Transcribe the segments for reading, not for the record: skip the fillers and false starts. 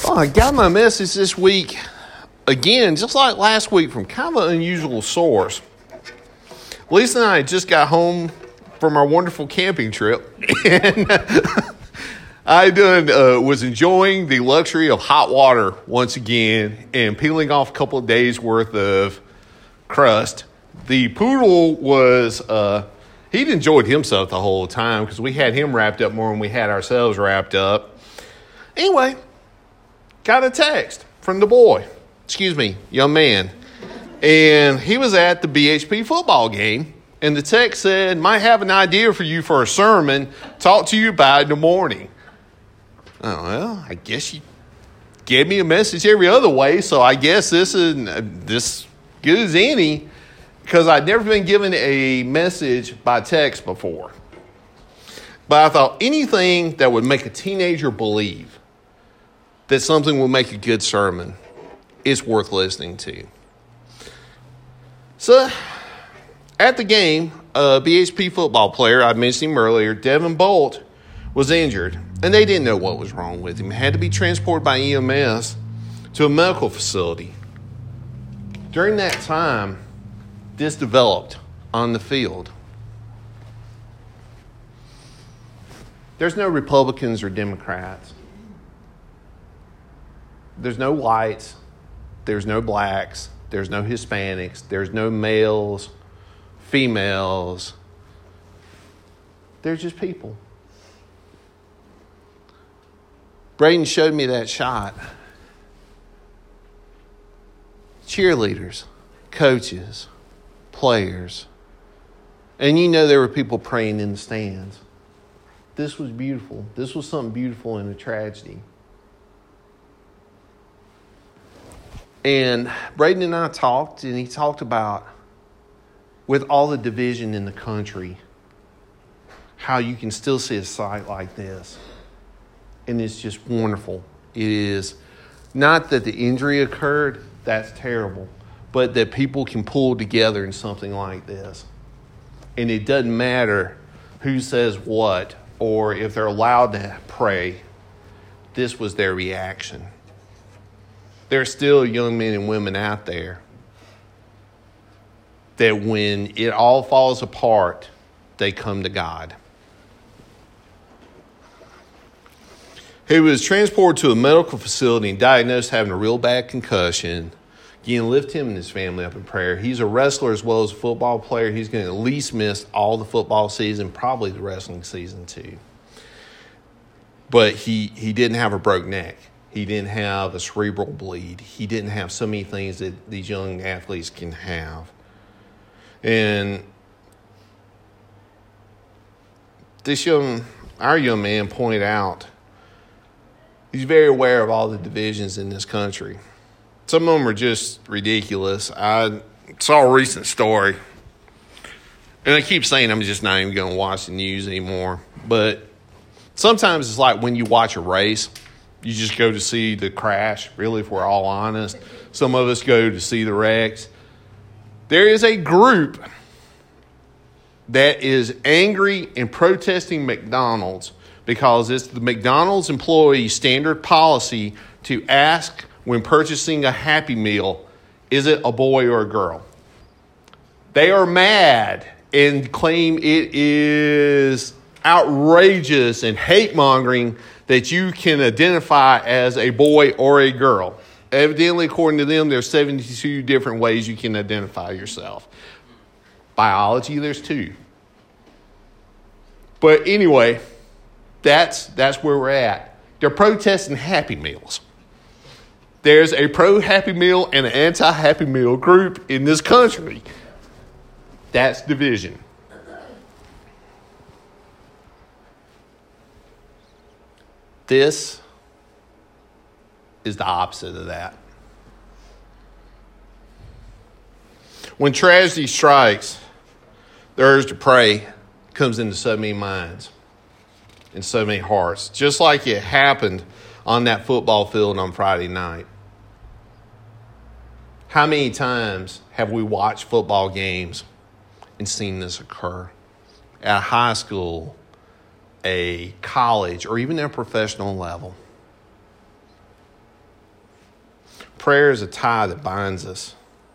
I got my message this week, again, just like last week, from kind of an unusual source. Lisa and I just got home from our wonderful camping trip, and I was enjoying the luxury of hot water once again and peeling off a couple of days' worth of crust. The poodle he'd enjoyed himself the whole time because we had him wrapped up more than we had ourselves wrapped up. Anyway, got a text from the young man. And he was at the BHP football game. And the text said, might have an idea for you for a sermon. Talk to you about it in the morning. Oh, well, I guess you gave me a message every other way. So I guess this is this good as any. Because I'd never been given a message by text before. But I thought anything that would make a teenager believe that something will make a good sermon is worth listening to. So, at the game, a BHP football player, I mentioned him earlier, Devin Bolt, was injured. And they didn't know what was wrong with him. He had to be transported by EMS to a medical facility. During that time, this developed on the field. There's no Republicans or Democrats. There's no whites, there's no blacks, there's no Hispanics, there's no males, females. They're just people. Braden showed me that shot. Cheerleaders, coaches, players. And there were people praying in the stands. This was beautiful. This was something beautiful in a tragedy. And Braden and I talked, and he talked about, with all the division in the country, how you can still see a sight like this. And it's just wonderful. It is not that the injury occurred, that's terrible, but that people can pull together in something like this. And it doesn't matter who says what, or if they're allowed to pray. This was their reaction. There are still young men and women out there that when it all falls apart, they come to God. He was transported to a medical facility and diagnosed having a real bad concussion. Again, lift him and his family up in prayer. He's a wrestler as well as a football player. He's going to at least miss all the football season, probably the wrestling season too. But he didn't have a broke neck. He didn't have a cerebral bleed. He didn't have so many things that these young athletes can have. And our young man pointed out, he's very aware of all the divisions in this country. Some of them are just ridiculous. I saw a recent story, and I keep saying I'm just not even going to watch the news anymore. But sometimes it's like when you watch a race, you just go to see the crash, really, if we're all honest. Some of us go to see the wrecks. There is a group that is angry and protesting McDonald's because it's the McDonald's employee standard policy to ask when purchasing a Happy Meal, is it a boy or a girl? They are mad and claim it is outrageous and hate-mongering that you can identify as a boy or a girl. Evidently, according to them, there's 72 different ways you can identify yourself. Biology, there's 2. But anyway, that's where we're at. They're protesting Happy Meals. There's a pro-Happy Meal and an anti-Happy Meal group in this country. That's division. This is the opposite of that. When tragedy strikes, the urge to pray comes into so many minds and so many hearts, just like it happened on that football field on Friday night. How many times have we watched football games and seen this occur? At a high school, a college, or even at a professional level. prayer is a tie that binds us.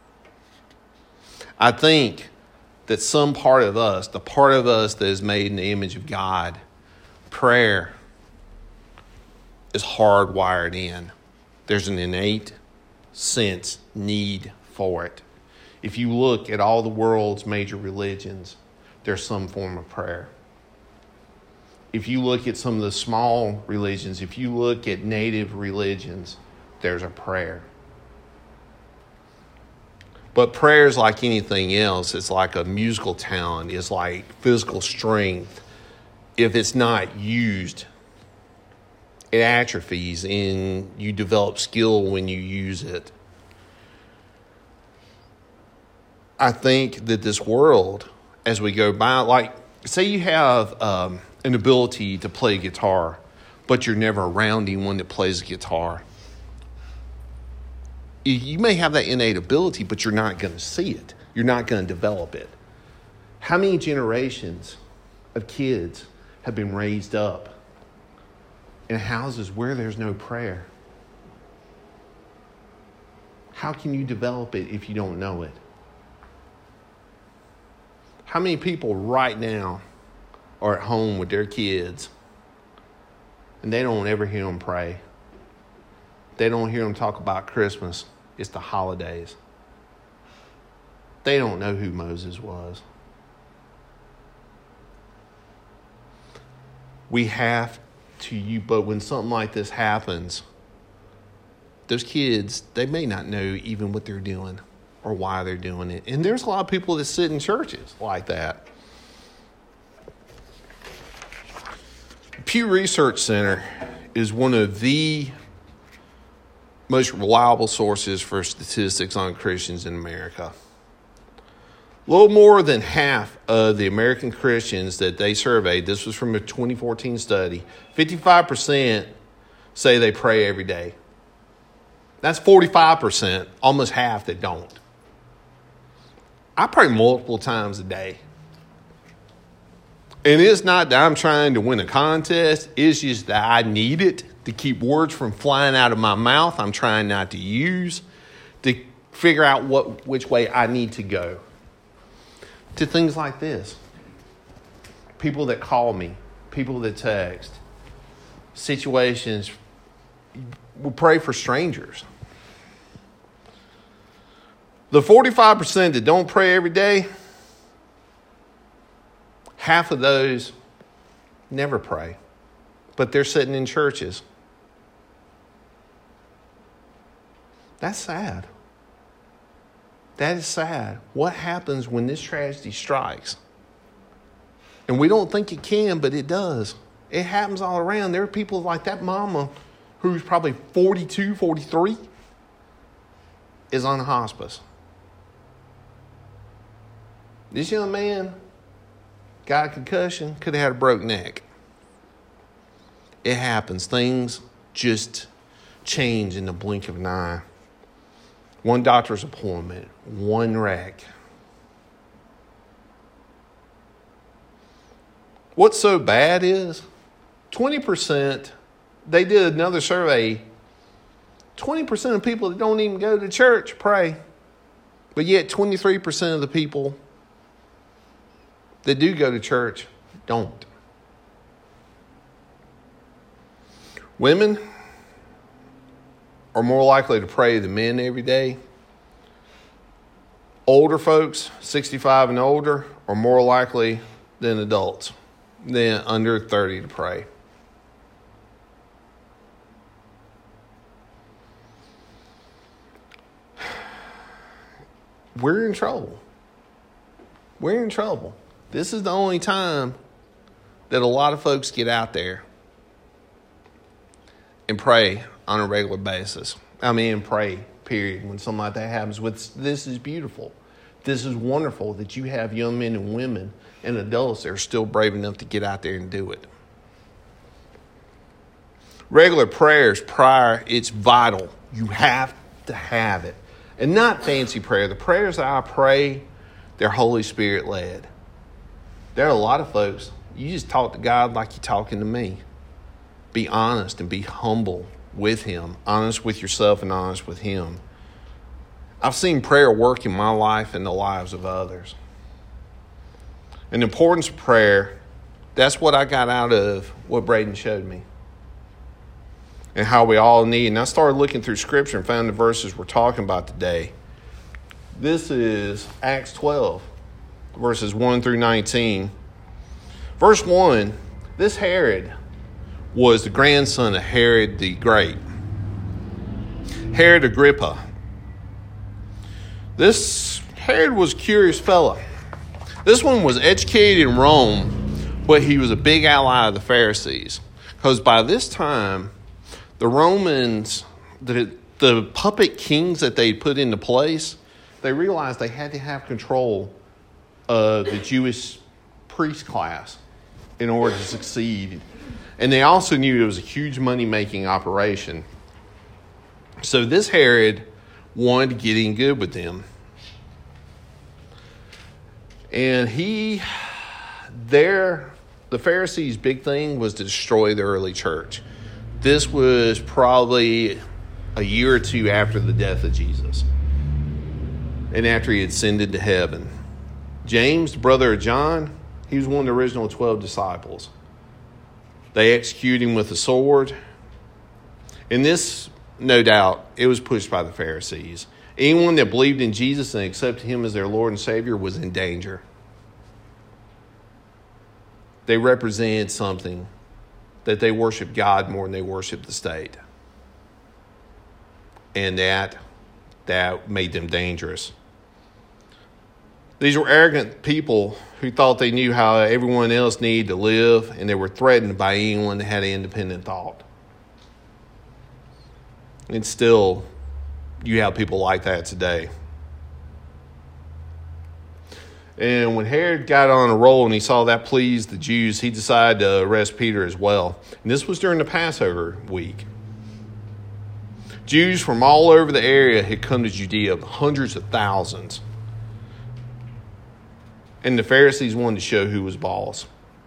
I think that some part of us, the part of us that is made in the image of God, prayer is hardwired in. There's an innate sense, need for it. If you look at all the world's major religions, there's some form of prayer. If you look at some of the small religions, if you look at native religions, there's a prayer. But prayer is like anything else. It's like a musical talent. It's like physical strength. If it's not used, it atrophies and you develop skill when you use it. I think that this world, as we go by, like, say you have an ability to play guitar, but you're never around anyone that plays guitar. You may have that innate ability, but you're not going to see it. You're not going to develop it. How many generations of kids have been raised up in houses where there's no prayer? How can you develop it if you don't know it? How many people right now are at home with their kids and they don't ever hear them pray? They don't hear them talk about Christmas. It's the holidays. They don't know who Moses was. We have to, but when something like this happens, those kids, they may not know even what they're doing or why they're doing it. And there's a lot of people that sit in churches like that. Pew Research Center is one of the most reliable sources for statistics on Christians in America. A little more than half of the American Christians that they surveyed, this was from a 2014 study, 55% say they pray every day. That's 45%, almost half that don't. I pray multiple times a day. And it's not that I'm trying to win a contest. It's just that I need it to keep words from flying out of my mouth. I'm trying not to use to figure out which way I need to go. To things like this. People that call me. People that text. Situations. We pray for strangers. The 45% that don't pray every day, half of those never pray, but they're sitting in churches. That's sad. That is sad. What happens when this tragedy strikes? And we don't think it can, but it does. It happens all around. There are people like that mama who's probably 42, 43, is on hospice. This young man got a concussion, could have had a broken neck. It happens. Things just change in the blink of an eye. One doctor's appointment, one wreck. What's so bad is 20%, they did another survey, 20% of people that don't even go to church pray. But yet 23% of the people that do go to church don't. Women are more likely to pray than men every day. Older folks, 65 and older, are more likely than adults, than under 30 to pray. We're in trouble. We're in trouble. This is the only time that a lot of folks get out there and pray on a regular basis. Pray, period. When something like that happens, this is beautiful. This is wonderful that you have young men and women and adults that are still brave enough to get out there and do it. Regular prayers prior, it's vital. You have to have it. And not fancy prayer. The prayers that I pray, they're Holy Spirit led. There are a lot of folks, you just talk to God like you're talking to me. Be honest and be humble with him, honest with yourself and honest with him. I've seen prayer work in my life and the lives of others. And the importance of prayer, that's what I got out of what Braden showed me. And how we all need. And I started looking through Scripture and found the verses we're talking about today. This is Acts 12, verses 1 through 19. Verse 1, this Herod was the grandson of Herod the Great. Herod Agrippa. This Herod was a curious fellow. This one was educated in Rome, but he was a big ally of the Pharisees. Because by this time, the Romans, the puppet kings that they put into place, they realized they had to have control of the Jewish priest class in order to succeed. And they also knew it was a huge money-making operation. So this Herod wanted to get in good with them. And the Pharisees' big thing was to destroy the early church. This was probably a year or two after the death of Jesus and after he had ascended to heaven. James, the brother of John, he was one of the original 12 disciples. They executed him with a sword. And this, no doubt, it was pushed by the Pharisees. Anyone that believed in Jesus and accepted him as their Lord and Savior was in danger. They represented something that they worshiped God more than they worshiped the state. And that made them dangerous. These were arrogant people who thought they knew how everyone else needed to live, and they were threatened by anyone that had an independent thought. And still, you have people like that today. And when Herod got on a roll and he saw that pleased the Jews, he decided to arrest Peter as well. And this was during the Passover week. Jews from all over the area had come to Judea, hundreds of thousands. And the Pharisees wanted to show who was boss.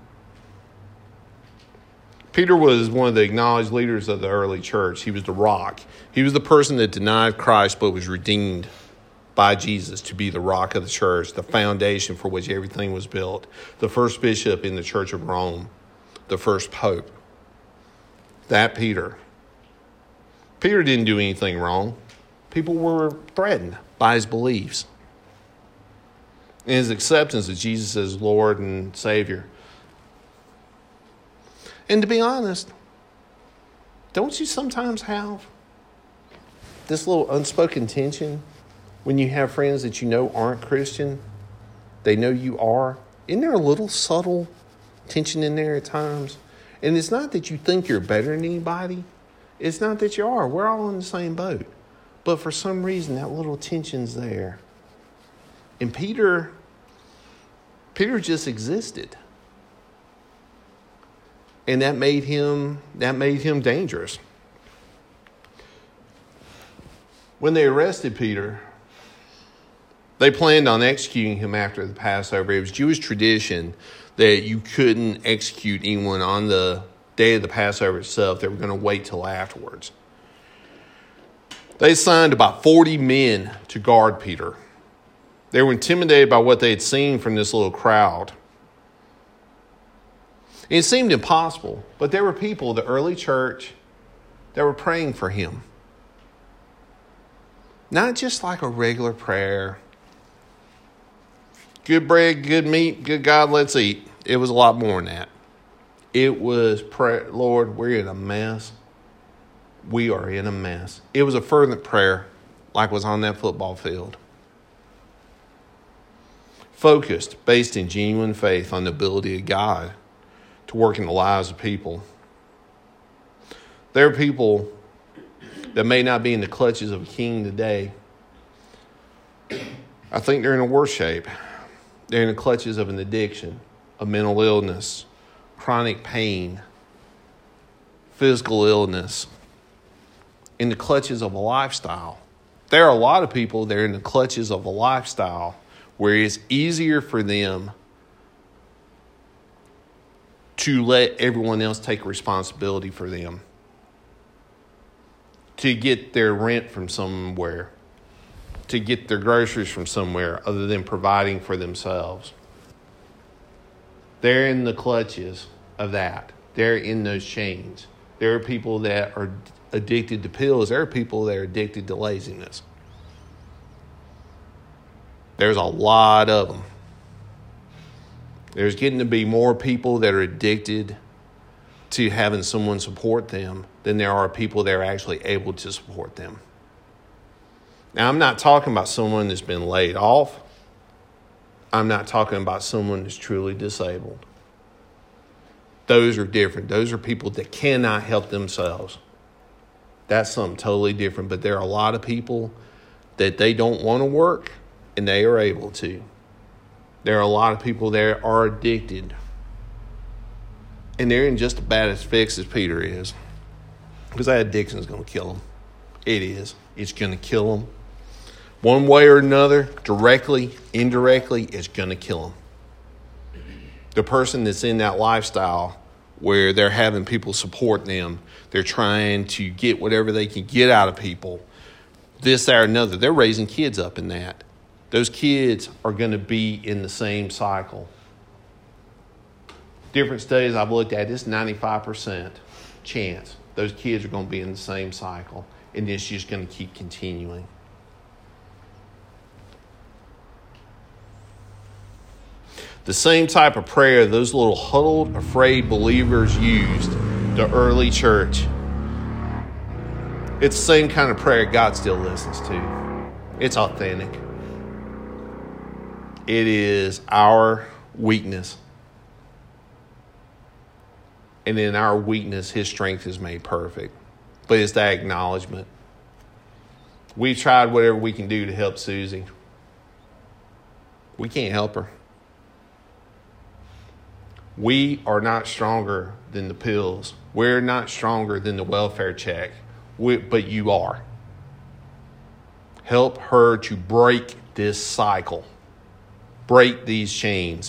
Peter was one of the acknowledged leaders of the early church. He was the rock. He was the person that denied Christ but was redeemed by Jesus to be the rock of the church, the foundation for which everything was built. The first bishop in the Church of Rome, the first pope. That Peter. Peter didn't do anything wrong. People were threatened by his beliefs and his acceptance of Jesus as Lord and Savior. And to be honest, don't you sometimes have this little unspoken tension when you have friends that you know aren't Christian? They know you are. Isn't there a little subtle tension in there at times? And it's not that you think you're better than anybody. It's not that you are. We're all in the same boat. But for some reason, that little tension's there. And Peter just existed. And that made him dangerous. When they arrested Peter, they planned on executing him after the Passover. It was Jewish tradition that you couldn't execute anyone on the day of the Passover itself. They were going to wait till afterwards. They assigned about 40 men to guard Peter. They were intimidated by what they had seen from this little crowd. It seemed impossible, but there were people, the early church, that were praying for him. Not just like a regular prayer. Good bread, good meat, good God, let's eat. It was a lot more than that. It was, Lord, we're in a mess. We are in a mess. It was a fervent prayer like was on that football field. Focused, based in genuine faith on the ability of God to work in the lives of people. There are people that may not be in the clutches of a king today. I think they're in a worse shape. They're in the clutches of an addiction, a mental illness, chronic pain, physical illness, in the clutches of a lifestyle. There are a lot of people that are in the clutches of a lifestyle where it's easier for them to let everyone else take responsibility for them. to get their rent from somewhere, to get their groceries from somewhere other than providing for themselves. They're in the clutches of that. They're in those chains. There are people that are addicted to pills. There are people that are addicted to laziness. There's a lot of them. There's getting to be more people that are addicted to having someone support them than there are people that are actually able to support them. Now, I'm not talking about someone that's been laid off. I'm not talking about someone that's truly disabled. Those are different. Those are people that cannot help themselves. That's something totally different. But there are a lot of people that they don't want to work and they are able to. There are a lot of people that are addicted. And they're in just as bad a fix as Peter is. Because that addiction is going to kill them. It is. It's going to kill them. One way or another, directly, indirectly, it's going to kill them. The person that's in that lifestyle where they're having people support them, they're trying to get whatever they can get out of people, this, that, or another, they're raising kids up in that. Those kids are going to be in the same cycle. Different studies I've looked at, it's 95% chance those kids are going to be in the same cycle, and it's just going to keep continuing. The same type of prayer those little huddled, afraid believers used, the early church. It's the same kind of prayer God still listens to. It's authentic. It is our weakness. And in our weakness, His strength is made perfect. But it's that acknowledgement. We've tried whatever we can do to help Susie. We can't help her. We are not stronger than the pills. We're not stronger than the welfare check. But you are. Help her to break this cycle. Break these chains.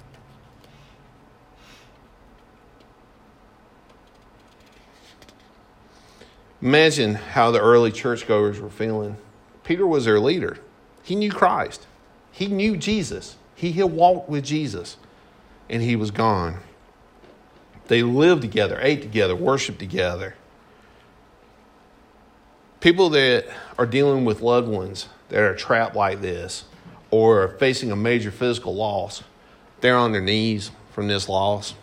Imagine how the early churchgoers were feeling. Peter was their leader. He knew Christ. He knew Jesus. He had walked with Jesus. And he was gone. They lived together, ate together, worshiped together. People that are dealing with loved ones that are trapped like this or are facing a major physical loss, they're on their knees from this loss.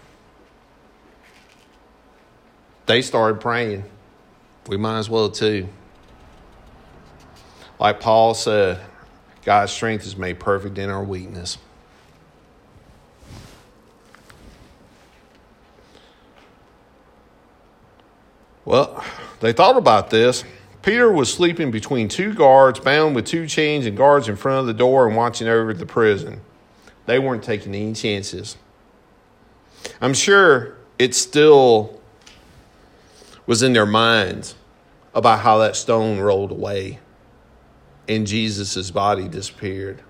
They started praying. We might as well too. Like Paul said, God's strength is made perfect in our weakness. Well, they thought about this. Peter was sleeping between two guards, bound with two chains and guards in front of the door and watching over the prison. They weren't taking any chances. I'm sure it still was in their minds about how that stone rolled away and Jesus' body disappeared.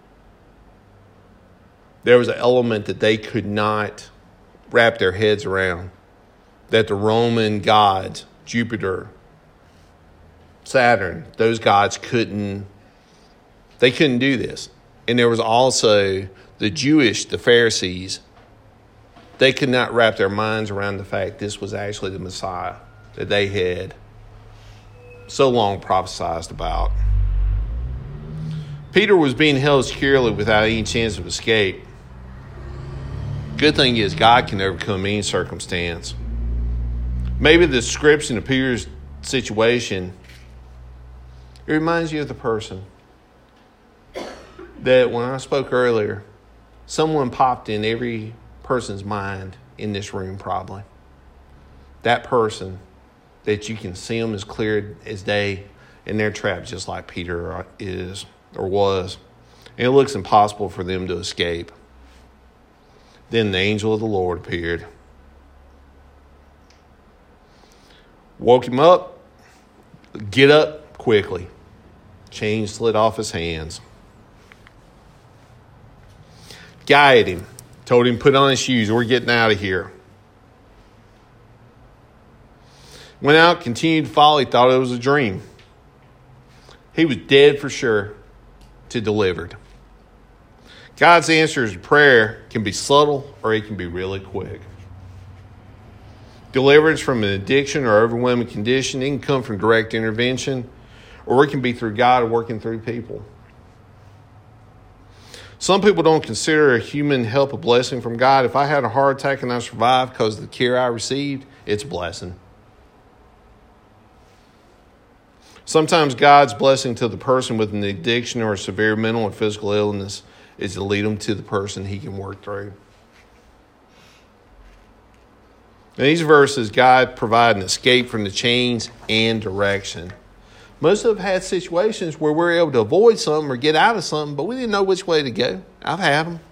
There was an element that they could not wrap their heads around, that the Roman gods, Jupiter, Saturn, those gods couldn't do this. And there was also the Pharisees. They could not wrap their minds around the fact this was actually the Messiah that they had so long prophesied about. Peter was being held securely without any chance of escape. Good thing is God can overcome any circumstance. Maybe the description of Peter's situation, it reminds you of the person that when I spoke earlier, someone popped in every person's mind in this room probably. That person that you can see them as clear as day, and they're trapped just like Peter is or was. And it looks impossible for them to escape. Then the angel of the Lord appeared. Woke him up. Get up quickly. Chain slid off his hands. Guided him. Told him put on his shoes. We're getting out of here. Went out, continued to follow. He thought it was a dream. He was dead for sure to delivered. God's answers to prayer can be subtle or it can be really quick. Deliverance from an addiction or overwhelming condition, it can come from direct intervention, or it can be through God working through people. Some people don't consider human help a blessing from God. If I had a heart attack and I survived because of the care I received, it's a blessing. Sometimes God's blessing to the person with an addiction or a severe mental or physical illness is to lead them to the person he can work through. In these verses, God provides an escape from the chains and direction. Most of us have had situations where we're able to avoid something or get out of something, but we didn't know which way to go. I've had them.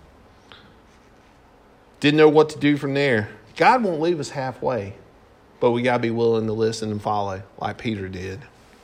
Didn't know what to do from there. God won't leave us halfway, but we got to be willing to listen and follow like Peter did.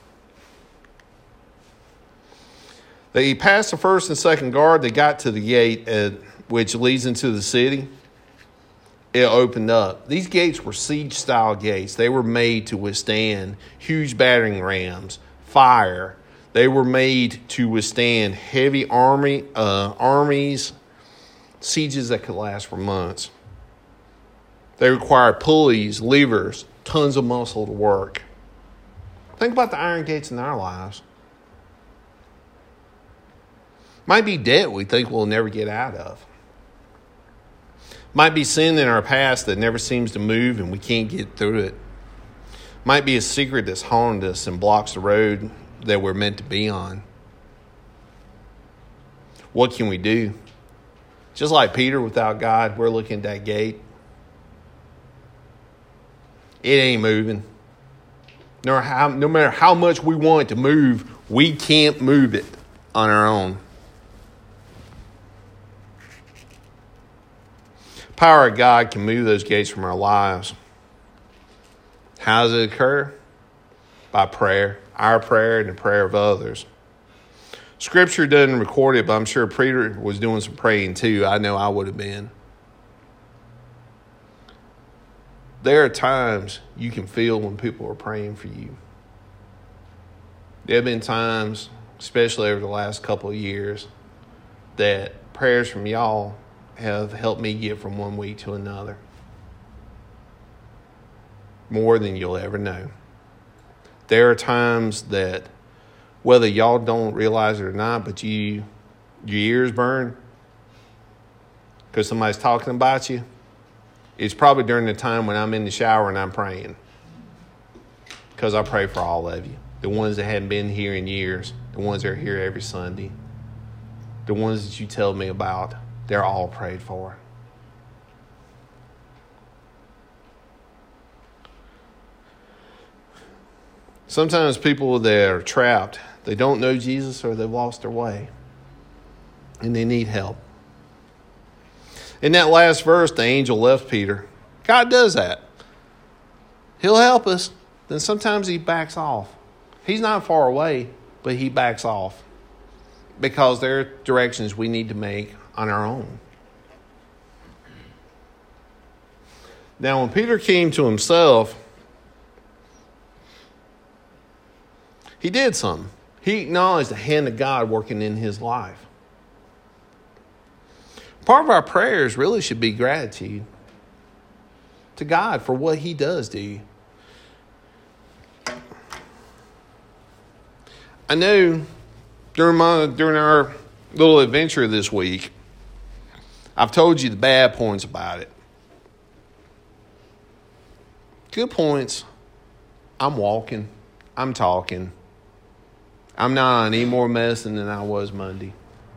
They passed the first and second guard. They got to the gate which leads into the city. It opened up. These gates were siege-style gates. They were made to withstand huge battering rams, fire. They were made to withstand heavy armies, sieges that could last for months. They required pulleys, levers, tons of muscle to work. Think about the iron gates in our lives. Might be debt we think we'll never get out of. Might be sin in our past that never seems to move and we can't get through it. Might be a secret that's haunted us and blocks the road that we're meant to be on. What can we do? Just like Peter, without God, we're looking at that gate. It ain't moving. No matter how much we want it to move, we can't move it on our own. Power of God can move those gates from our lives. How does it occur? By prayer. Our prayer and the prayer of others. Scripture doesn't record it, but I'm sure Peter was doing some praying too. I know I would have been. There are times you can feel when people are praying for you. There have been times, especially over the last couple of years, that prayers from y'all have helped me get from one week to another. More than you'll ever know. There are times that, whether y'all don't realize it or not, but your ears burn because somebody's talking about you. It's probably during the time when I'm in the shower and I'm praying. Because I pray for all of you. The ones that hadn't been here in years. The ones that are here every Sunday. The ones that you tell me about. They're all prayed for. Sometimes people that are trapped, they don't know Jesus or they've lost their way. And they need help. In that last verse, the angel left Peter. God does that. He'll help us. Then sometimes he backs off. He's not far away, but he backs off. Because there are directions we need to make on our own. Now, when Peter came to himself, he did something. He acknowledged the hand of God working in his life. Part of our prayers really should be gratitude to God for what he does to you. I know during our little adventure this week, I've told you the bad points about it. Good points, I'm walking, I'm talking. I'm not on any more medicine than I was Monday.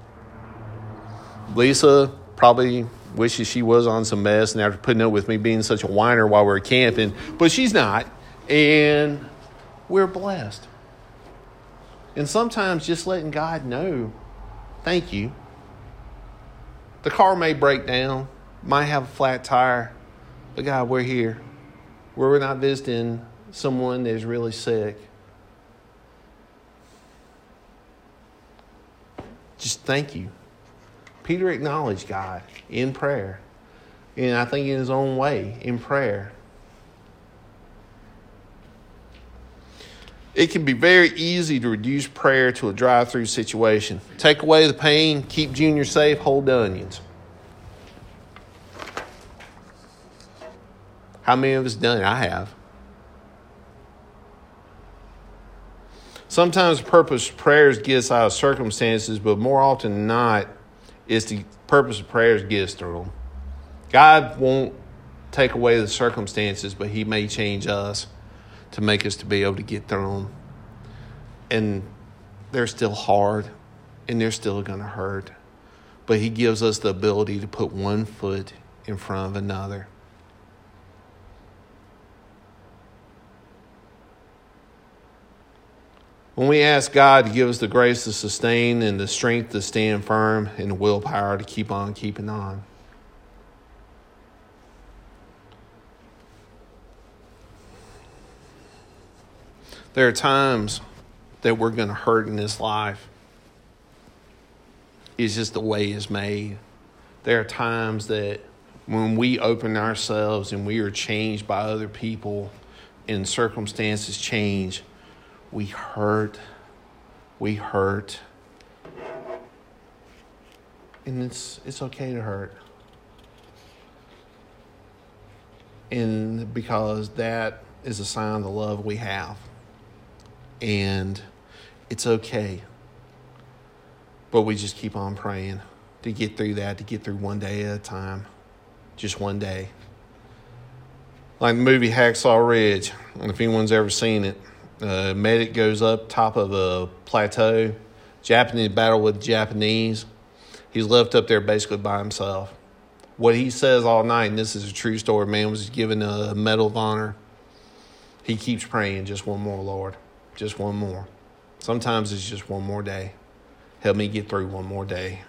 Lisa probably wishes she was on some medicine after putting up with me being such a whiner while we were camping, but she's not, and we're blessed. And sometimes just letting God know, thank you. The car may break down, might have a flat tire, but God, we're here. We're not visiting someone that's really sick. Just thank you. Peter acknowledged God in prayer. And I think in his own way, in prayer. It can be very easy to reduce prayer to a drive-through situation. Take away the pain, keep Junior safe, hold the onions. How many of us done it? I have. Sometimes the purpose of prayers get us out of circumstances, but more often than not, it's the purpose of prayers get us through them. God won't take away the circumstances, but he may change us to make us to be able to get through them. And they're still hard, and they're still going to hurt. But he gives us the ability to put one foot in front of another. When we ask God to give us the grace to sustain and the strength to stand firm and the willpower to keep on keeping on. There are times that we're going to hurt in this life. It's just the way it's made. There are times that when we open ourselves and we are changed by other people and circumstances change, we hurt. And it's okay to hurt. And because that is a sign of the love we have. And it's okay. But we just keep on praying to get through that, to get through one day at a time. Just one day. Like the movie Hacksaw Ridge, and if anyone's ever seen it, medic goes up top of a plateau, Japanese battle with Japanese. He's left up there basically by himself. What he says all night, and this is a true story, man, was given a Medal of Honor. He keeps praying, just one more, Lord. Just one more. Sometimes it's just one more day. Help me get through one more day.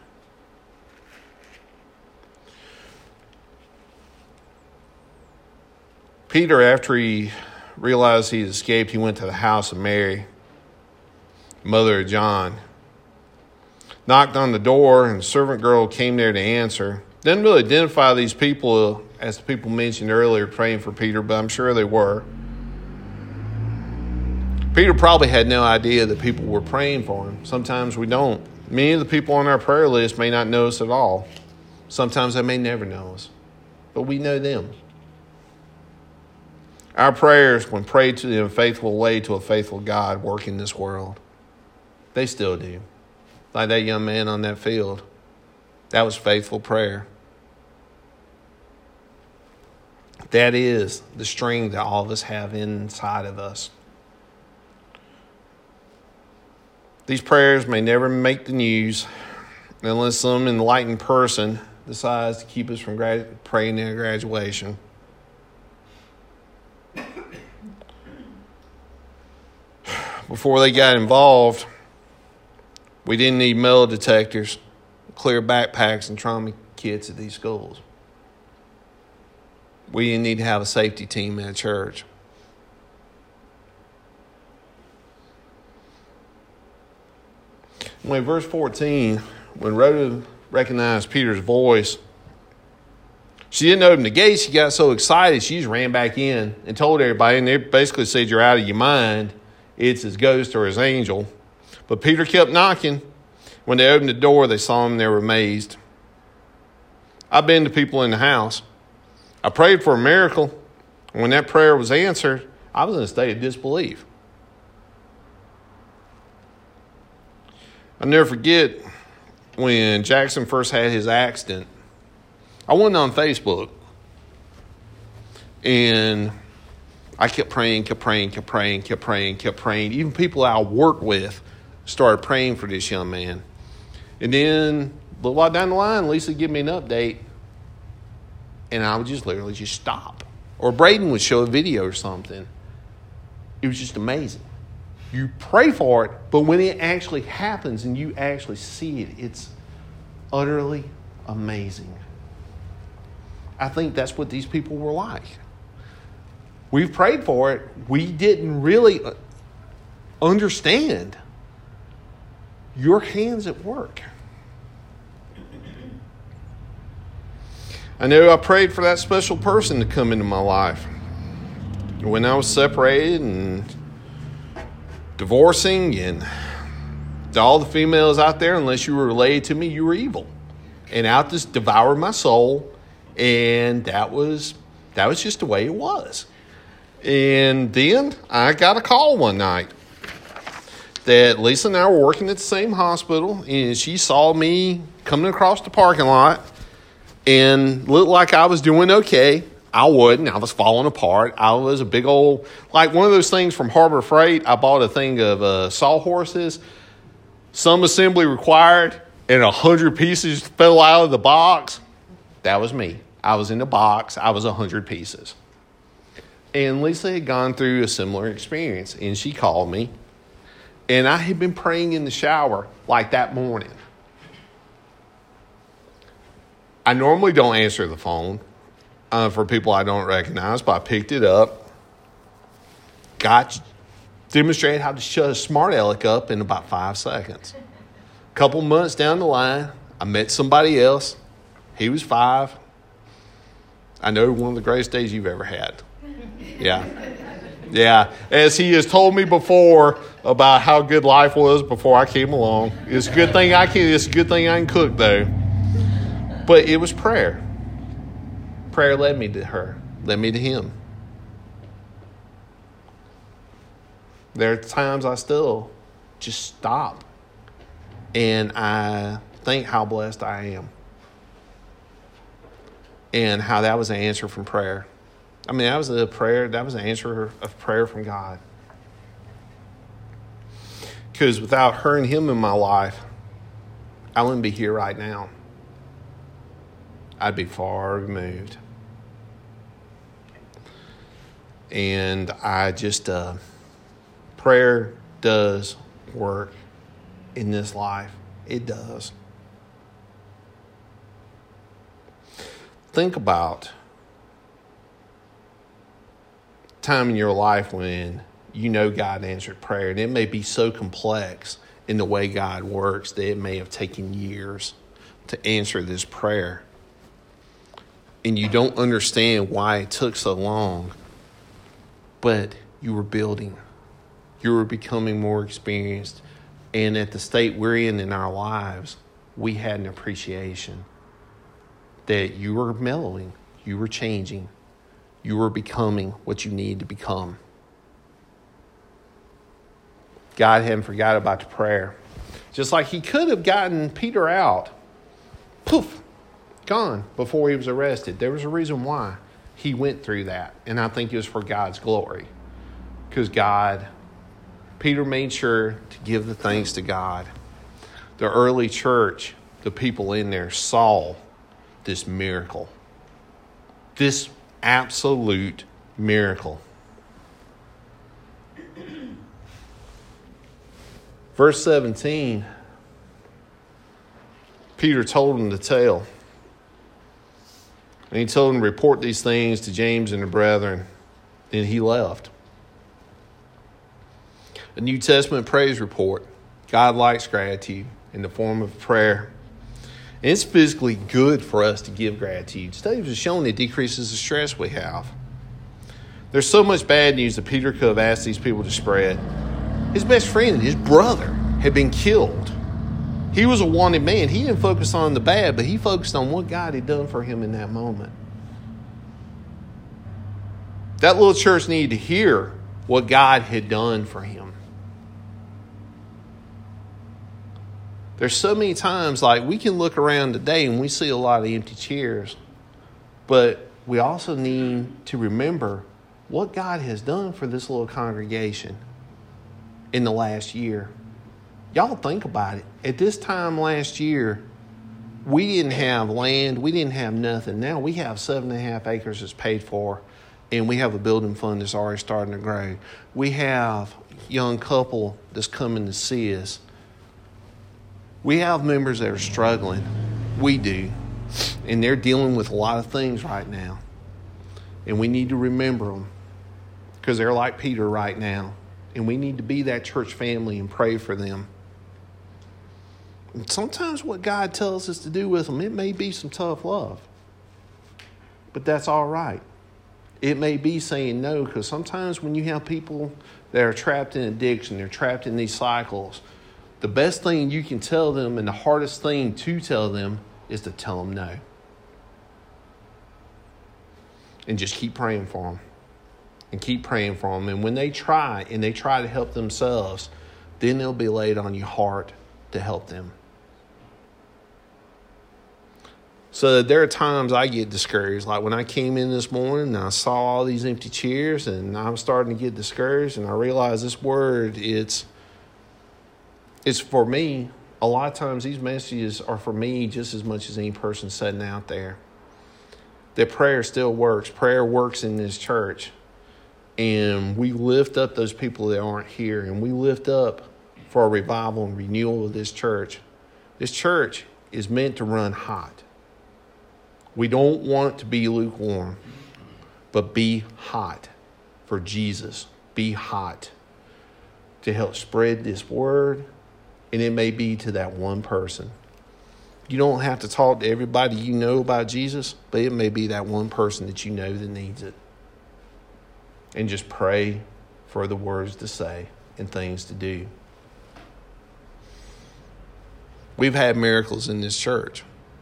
Peter, after he realized he escaped, he went to the house of Mary, mother of John. Knocked on the door, and the servant girl came there to answer. Didn't really identify these people as the people mentioned earlier praying for Peter, but I'm sure they were. Peter probably had no idea that people were praying for him. Sometimes we don't. Many of the people on our prayer list may not know us at all. Sometimes they may never know us, but we know them. Our prayers, when prayed to in a faithful way to a faithful God, work in this world. They still do. Like that young man on that field. That was faithful prayer. That is the string that all of us have inside of us. These prayers may never make the news unless some enlightened person decides to keep us from praying at graduation. Before they got involved, we didn't need metal detectors, clear backpacks, and trauma kits at these schools. We didn't need to have a safety team at church. When verse 14, when Rhoda recognized Peter's voice, she didn't open the gate. She got so excited, she just ran back in and told everybody, and they basically said, "You're out of your mind. It's his ghost or his angel." But Peter kept knocking. When they opened the door, they saw him and they were amazed. I've been to people in the house. I prayed for a miracle. When that prayer was answered, I was in a state of disbelief. I'll never forget when Jackson first had his accident. I went on Facebook, and I kept praying. Even people I worked with started praying for this young man. And then a little while down the line, Lisa would give me an update, and I would just literally just stop. Or Braden would show a video or something. It was just amazing. You pray for it, but when it actually happens and you actually see it, it's utterly amazing. I think that's what these people were like. We've prayed for it. We didn't really understand your hands at work. I know I prayed for that special person to come into my life. When I was separated and divorcing, and to all the females out there, unless you were related to me, you were evil. And out this devoured my soul, and that was just the way it was. And then I got a call one night that Lisa and I were working at the same hospital, and she saw me coming across the parking lot and looked like I was doing okay. I wasn't. I was falling apart. I was a big old, like one of those things from Harbor Freight. I bought a thing of sawhorses, some assembly required, and 100 pieces fell out of the box. That was me. I was in the box. I was 100 pieces. And Lisa had gone through a similar experience, and she called me. And I had been praying in the shower like that morning. I normally don't answer the phone for people I don't recognize, but I picked it up. God demonstrated how to shut a smart aleck up in about 5 seconds. A couple months down the line, I met somebody else. He was 5. I know one of the greatest days you've ever had. Yeah. As he has told me before about how good life was before I came along. It's a good thing I can cook though. But it was prayer. Prayer led me to her, led me to him. There are times I still just stop and I think how blessed I am. And how that was an answer from prayer. I mean, that was an answer of prayer from God. Because without her and him in my life, I wouldn't be here right now. I'd be far removed. And I just, prayer does work in this life. It does. Think about time in your life when you know God answered prayer, and it may be so complex in the way God works that it may have taken years to answer this prayer, and you don't understand why it took so long, but you were building, you were becoming more experienced, and at the state we're in our lives, we had an appreciation that you were mellowing, you were changing, you were becoming what you need to become. God hadn't forgot about the prayer. Just like he could have gotten Peter out. Poof, gone before he was arrested. There was a reason why he went through that. And I think it was for God's glory. Because Peter made sure to give the thanks to God. The early church, the people in there saw this miracle. This absolute miracle. Verse 17, Peter told him to tell. And he told him to report these things to James and the brethren. Then he left. A New Testament praise report. God likes gratitude in the form of prayer. And it's physically good for us to give gratitude. Studies have shown it decreases the stress we have. There's so much bad news that Peter could have asked these people to spread. His best friend, his brother, had been killed. He was a wanted man. He didn't focus on the bad, but he focused on what God had done for him in that moment. That little church needed to hear what God had done for him. There's so many times, like, we can look around today and we see a lot of empty chairs, but we also need to remember what God has done for this little congregation in the last year. Y'all think about it. At this time last year, we didn't have land. We didn't have nothing. Now we have 7.5 acres that's paid for, and we have a building fund that's already starting to grow. We have a young couple that's coming to see us. We have members that are struggling. We do. And they're dealing with a lot of things right now. And we need to remember them because they're like Peter right now. And we need to be that church family and pray for them. And sometimes what God tells us to do with them, it may be some tough love. But that's all right. It may be saying no, because sometimes when you have people that are trapped in addiction, they're trapped in these cycles, the best thing you can tell them and the hardest thing to tell them is to tell them no. And just keep praying for them. And keep praying for them. And when they try to help themselves, then they'll be laid on your heart to help them. So there are times I get discouraged. Like when I came in this morning and I saw all these empty chairs and I'm starting to get discouraged, and I realized this word, it's for me. A lot of times these messages are for me just as much as any person sitting out there. That prayer still works. Prayer works in this church. And we lift up those people that aren't here. And we lift up for a revival and renewal of this church. This church is meant to run hot. We don't want it to be lukewarm, but be hot for Jesus. Be hot to help spread this word. And it may be to that one person. You don't have to talk to everybody you know about Jesus, but it may be that one person that you know that needs it. And just pray for the words to say and things to do. We've had miracles in this church.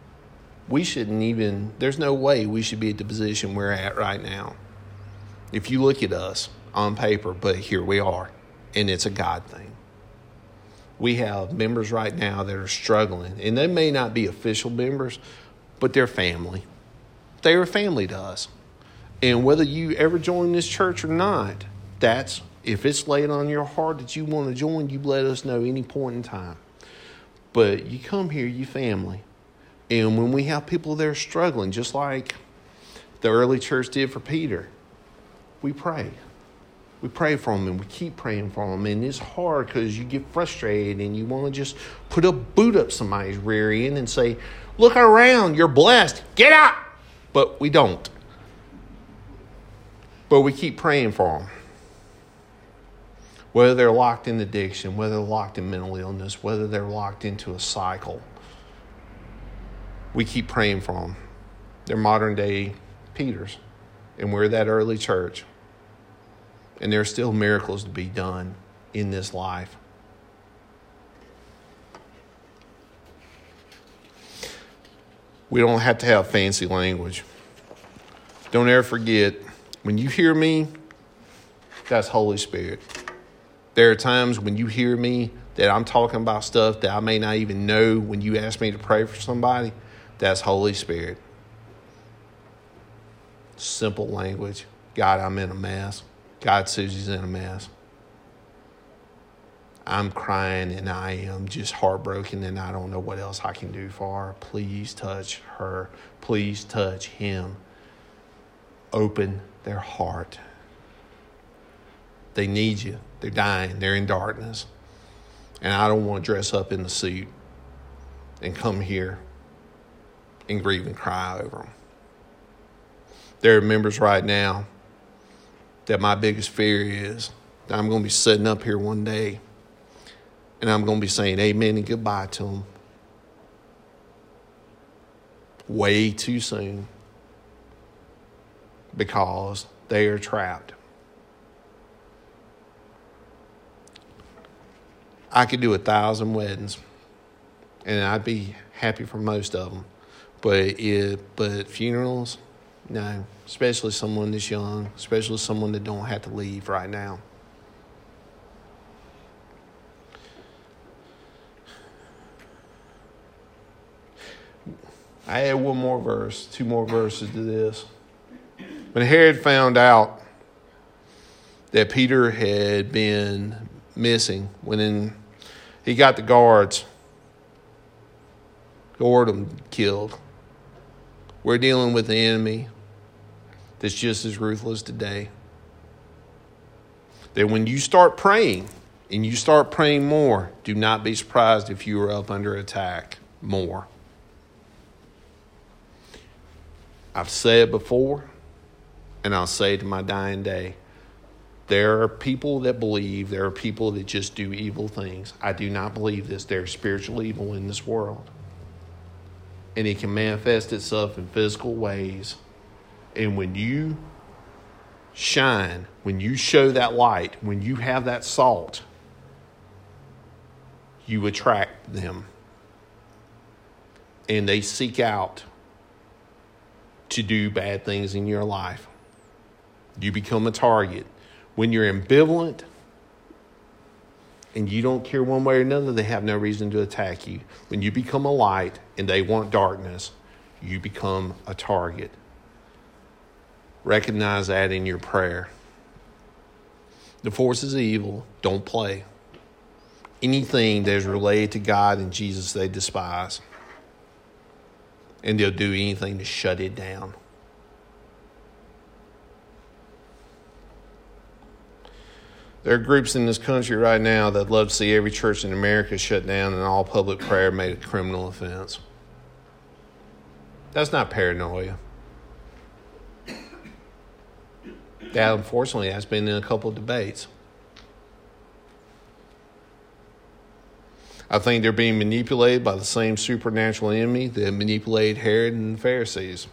There's no way we should be at the position we're at right now. If you look at us on paper, but here we are, and it's a God thing. We have members right now that are struggling, and they may not be official members, but they're family. They are family to us. And whether you ever join this church or not, if it's laid on your heart that you want to join, you let us know any point in time. But you come here, you family. And when we have people that are struggling, just like the early church did for Peter, we pray. We pray for them and we keep praying for them. And it's hard because you get frustrated and you want to just put a boot up somebody's rear end and say, look around, you're blessed, get out. But we don't. But we keep praying for them. Whether they're locked in addiction, whether they're locked in mental illness, whether they're locked into a cycle, we keep praying for them. They're modern day Peters. And we're that early church. And there are still miracles to be done in this life. We don't have to have fancy language. Don't ever forget, when you hear me, that's Holy Spirit. There are times when you hear me that I'm talking about stuff that I may not even know when you ask me to pray for somebody. That's Holy Spirit. Simple language. God, I'm in a mess. God, Susie's in a mess. I'm crying and I am just heartbroken and I don't know what else I can do for her. Please touch her. Please touch him. Open their heart. They need you. They're dying. They're in darkness. And I don't want to dress up in the suit and come here and grieve and cry over them. There are members right now that my biggest fear is that I'm going to be sitting up here one day and I'm going to be saying amen and goodbye to them way too soon because they are trapped. I could do 1,000 weddings and I'd be happy for most of them. But funerals, no, especially someone this young, especially someone that don't have to leave right now. I add two more verses to this. When Herod found out that Peter had been missing, he got the guards, Gordon killed. We're dealing with the enemy that's just as ruthless today. That when you start praying and you start praying more, do not be surprised if you are up under attack more. I've said it before, and I'll say it to my dying day. There are people that believe, there are people that just do evil things. I do not believe this. There's spiritual evil in this world. And it can manifest itself in physical ways. And when you shine, when you show that light, when you have that salt, you attract them. And they seek out to do bad things in your life. You become a target. When you're ambivalent and you don't care one way or another, they have no reason to attack you. When you become a light and they want darkness, you become a target. Recognize that in your prayer. The forces of evil don't play. Anything that is related to God and Jesus, they despise. And they'll do anything to shut it down. There are groups in this country right now that love to see every church in America shut down and all public prayer made a criminal offense. That's not paranoia. That, unfortunately, has been in a couple of debates. I think they're being manipulated by the same supernatural enemy that manipulated Herod and the Pharisees.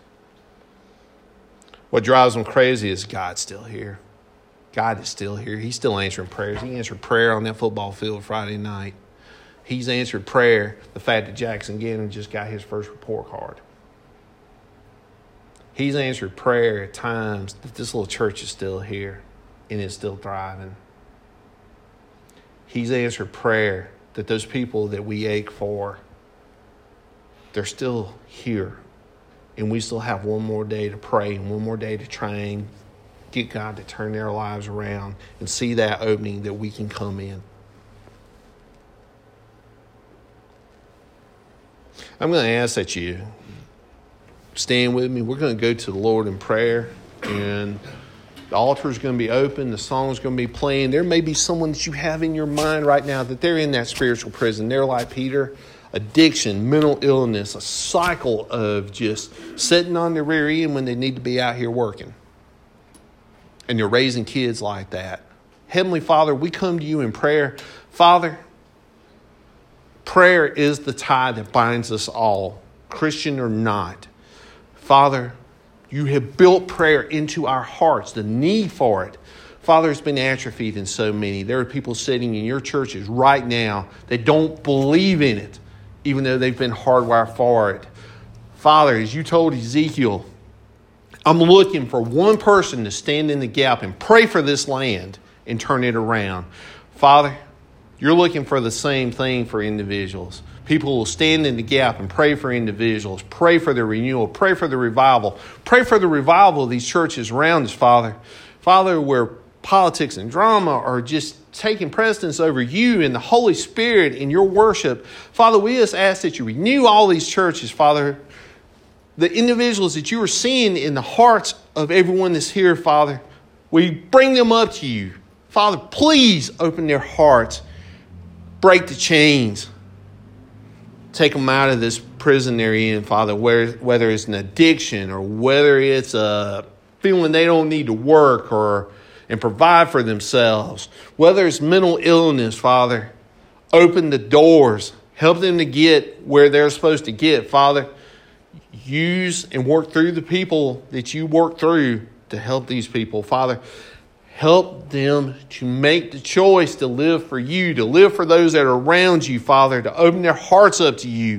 What drives them crazy is God's still here. God is still here. He's still answering prayers. He answered prayer on that football field Friday night. He's answered prayer the fact that Jackson Gannon just got his first report card. He's answered prayer at times that this little church is still here and is still thriving. He's answered prayer that those people that we ache for, they're still here. And we still have one more day to pray and one more day to try and get God to turn their lives around and see that opening that we can come in. I'm going to ask that you stand with me. We're going to go to the Lord in prayer, and the altar is going to be open. The song is going to be playing. There may be someone that you have in your mind right now that they're in that spiritual prison. They're like Peter. Addiction, mental illness, a cycle of just sitting on their rear end when they need to be out here working. And you're raising kids like that. Heavenly Father, we come to you in prayer. Father, prayer is the tie that binds us all, Christian or not. Father, you have built prayer into our hearts, the need for it. Father, it's been atrophied in so many. There are people sitting in your churches right now that don't believe in it, even though they've been hardwired for it. Father, as you told Ezekiel, I'm looking for one person to stand in the gap and pray for this land and turn it around. Father, you're looking for the same thing for individuals. People will stand in the gap and pray for individuals, pray for the renewal, pray for the revival, pray for the revival of these churches around us, Father. Father, where politics and drama are just taking precedence over you and the Holy Spirit in your worship, Father, we just ask that you renew all these churches, Father. The individuals that you are seeing in the hearts of everyone that's here, Father, we bring them up to you. Father, please open their hearts. Break the chains. Take them out of this prison they're in, Father, whether it's an addiction or whether it's a feeling they don't need to work and provide for themselves. Whether it's mental illness, Father, open the doors. Help them to get where they're supposed to get, Father. Use and work through the people that you work through to help these people. Father, help them to make the choice to live for you, to live for those that are around you, Father, to open their hearts up to you.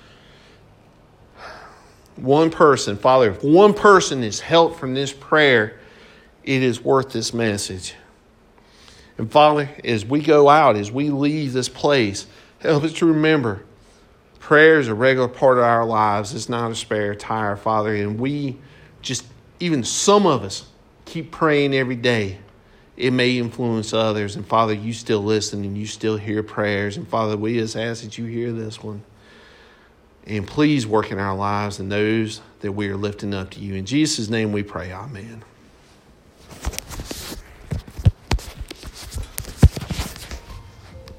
One person, Father, if one person is helped from this prayer, it is worth this message. And Father, as we go out, as we leave this place, help us to remember prayer is a regular part of our lives. It's not a spare tire, Father. And we just, even some of us, keep praying every day. It may influence others. And Father, you still listen and you still hear prayers. And Father, we just ask that you hear this one. And please work in our lives and those that we are lifting up to you. In Jesus' name we pray. Amen.